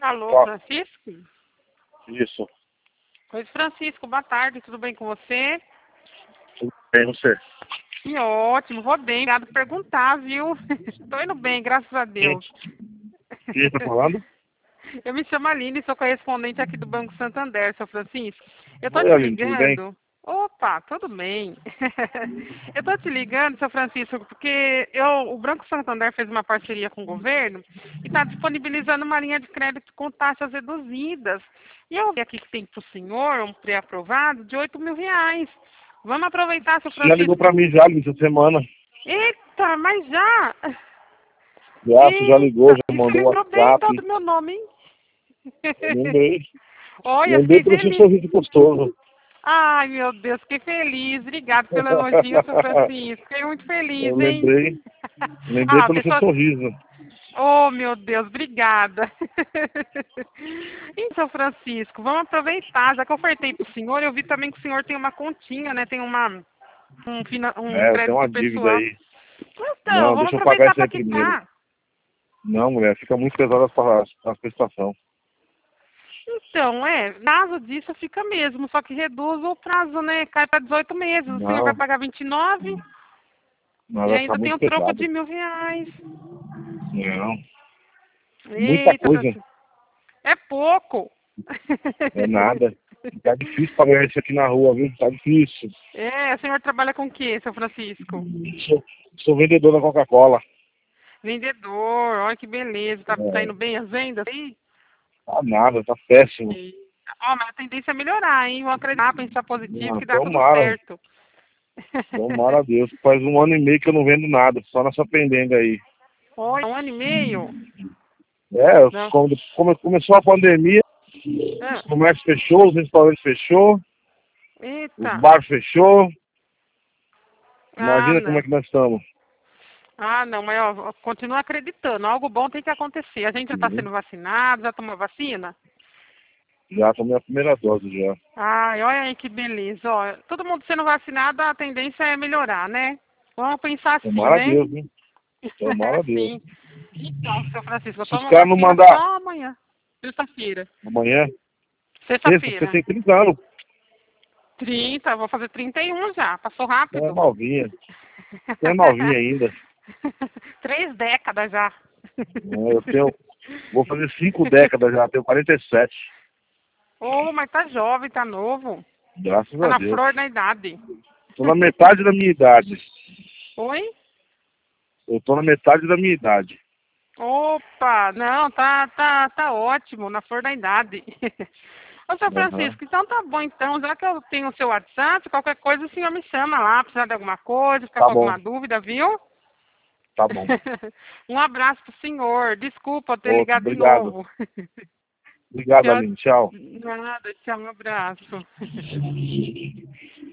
Alô, Ó, Francisco? isso. Oi, Francisco, boa tarde, tudo bem com você? Tudo bem, você? Que ótimo, vou bem, obrigado por perguntar, viu? Tô indo bem, graças a Deus. Quem tá falando? Eu me chamo Aline, sou correspondente aqui do Banco Santander, seu Francisco. Eu tô Oi, te Aline, tudo bem? ligando. Opa, tudo bem. Eu tô te ligando, seu Francisco, porque o Banco Santander fez uma parceria com o governo e está disponibilizando uma linha de crédito com taxas reduzidas. E eu vi aqui que tem para o senhor um pré-aprovado de R$ 8.000. Vamos aproveitar, seu Você já ligou pra Francisco. mim já, Aline, essa semana. Eita, mas já? Já, você já ligou, Eita, já e você mandou lembrou bem então WhatsApp. do meu nome, hein? Eu lembrei. Olha, Lembrei fiquei pelo seu feliz. sorriso gostoso. Ai, meu Deus, fiquei feliz. Obrigado pelo elogio, seu Francisco. Fiquei muito Eu feliz, hein? lembrei. Lembrei Ah, pelo seu pessoa. sorriso. Oh, meu Deus, obrigada. Então, Francisco, vamos aproveitar. Já que eu ofertei para o senhor, eu vi também que o senhor tem uma continha, né? Tem um É, eu tenho crédito uma dívida pessoal. aí. Então, Não, vamos deixa eu pagar aproveitar isso para aí primeiro. quitar. Não, mulher, fica muito pesada a prestação. Então, caso disso fica mesmo, só que reduz o prazo, né? Cai para 18 meses. O senhor vai Não, pagar 29 não, e vai ficar ainda tem muito o troco pesado. de R$ 1.000. Não, muita Eita, coisa. Francisco. É pouco. É nada. Tá difícil pra ganhar isso aqui na rua, viu? Tá difícil. O senhor trabalha com o quê, seu Francisco? Sou vendedor da Coca-Cola. Vendedor, olha que beleza. Tá É, indo bem as vendas aí? tá nada, tá péssimo. E... Ó, mas a tendência é melhorar, hein? Vamos acreditar, pensar positivo Não, que dá tudo tomara, certo. tomara a Deus. Faz 1 ano e meio que eu não vendo nada, só nessa pendenda aí. Olha, 1 ano e meio? É, Não. quando começou a pandemia, os Ah, comércios fechou, os restaurantes fechou, os eita. bares fechou. Ah, Imagina como é não. que nós estamos. Ah, não, mas ó, continua acreditando. Algo bom tem que acontecer. A gente já está Uhum. sendo vacinado, já tomou vacina? Já tomei a primeira dose já. Ai, olha aí que beleza. Ó, todo mundo sendo vacinado, a tendência é melhorar, né? Vamos pensar assim, Tomara a né? Deus, hein? Tomara a Deus. Sim. Então, seu Francisco, eu Se os tomo caras não vacina mandar só amanhã. Sexta-feira. amanhã, você Sexta-feira. tem 30 anos, 30, vou fazer 31 já. Passou você é rápido. novinha. Você é novinha ainda. 3 décadas já. Vou fazer 5 décadas já, tenho 47. Oh, mas tá jovem, tá novo. Graças Tá a na Deus. flor da idade. Tô na metade da minha idade. Oi? Eu tô na metade da minha idade. Opa, não, tá ótimo, na flor da idade. Ô, seu Aham. Francisco, então tá bom, então, já que eu tenho o seu WhatsApp, qualquer coisa o senhor me chama lá, precisar de alguma coisa, ficar Tá com bom, alguma dúvida, viu? tá bom. Um abraço pro senhor, desculpa ter Outro, ligado de obrigado. novo. Obrigado, Tchau, Aline. Tchau. nada, tchau, um abraço.